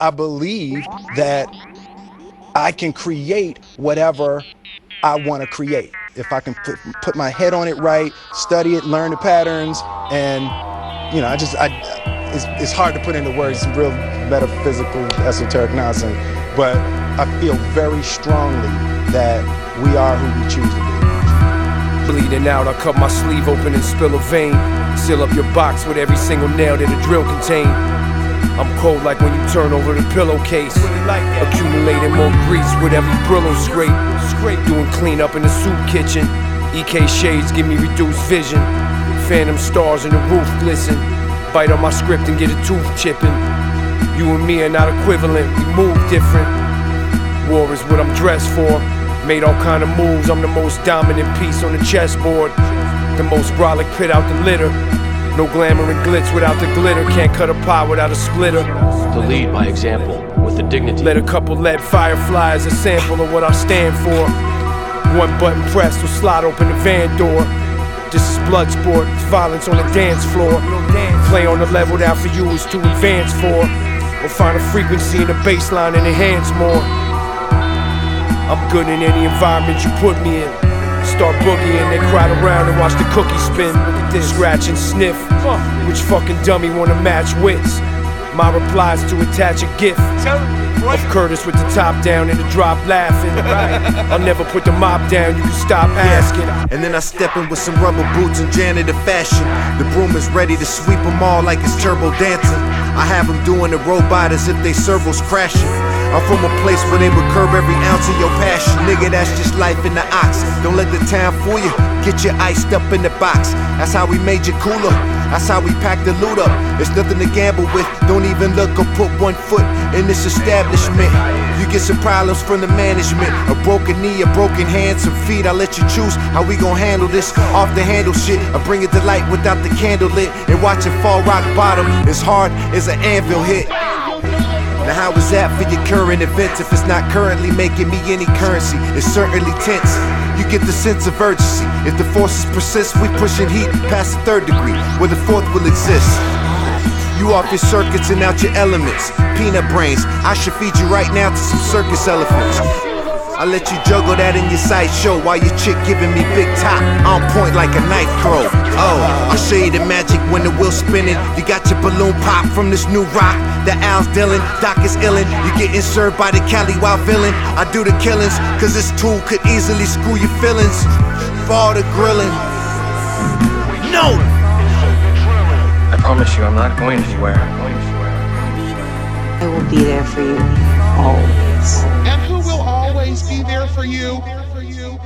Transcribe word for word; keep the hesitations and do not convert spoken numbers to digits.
I believe that I can create whatever I want to create. If I can put, put my head on it right, study it, learn the patterns, and you know, I just, I, it's, it's hard to put into words, some real metaphysical, esoteric nonsense, but I feel very strongly that we are who we choose to be. Bleeding out, I cut my sleeve open and spill a vein. Seal up your box with every single nail that a drill contain. I'm cold like when you turn over the pillowcase. Accumulating more grease with every Brillo scrape. Doing cleanup in the soup kitchen. E K shades give me reduced vision. Phantom stars in the roof glisten. Bite on my script and get a tooth chipping. You and me are not equivalent, we move different. War is what I'm dressed for. Made all kind of moves, I'm the most dominant piece on the chessboard. The most brolic pit out the litter. No glamour and glitz without the glitter. Can't cut a pie without a splitter. To lead by example, with the dignity. Let a couple lead fireflies, a sample of what I stand for. One button pressed will slide open the van door. This is blood sport, it's violence on the dance floor. Play on the level that for you is too advanced for. Or find a frequency in the bass line and enhance more. I'm good in any environment you put me in. Start boogieing, they crowd around and watch the cookie spin. Scratch and sniff, which fucking dummy wanna match wits? My replies to attach a gift of Curtis with the top down and the drop laughing. I'll never put the mop down, you can stop asking. And then I step in with some rubber boots and janitor fashion. The broom is ready to sweep them all like it's turbo dancing. I have them doing the robot as if they servos crashing. I'm from a place where they would curb every ounce of your passion. Nigga, that's just life in the ox. Don't let the town fool you, get you iced up in the box. That's how we made you cooler, that's how we packed the loot up. There's nothing to gamble with, don't even look or put one foot in this establishment. You get some problems from the management, a broken knee, a broken hand, some feet. I let you choose how we gon' handle this. Off the handle shit, I bring it to light without the candle lit. And watch it fall rock bottom, as hard as an anvil hit. Now how is that for your current events? If it's not currently making me any currency, it's certainly tense. You get the sense of urgency. If the forces persist, we pushing heat past the third degree, where the fourth will exist. You off your circuits and out your elements. Peanut brains, I should feed you right now to some circus elephants. I let you juggle that in your sideshow while your chick giving me big top on point like a knife throw. Oh, I'll show you the magic when the wheel's spinning. You got your balloon pop from this new rock. The Al's Dylan, Doc is illin'. You getting served by the Cali Wild villain. I do the killings, cause this tool could easily screw your feelings. For all the grilling. No! I promise you I'm not going anywhere. I will be there for you, always. And who will always be there for you?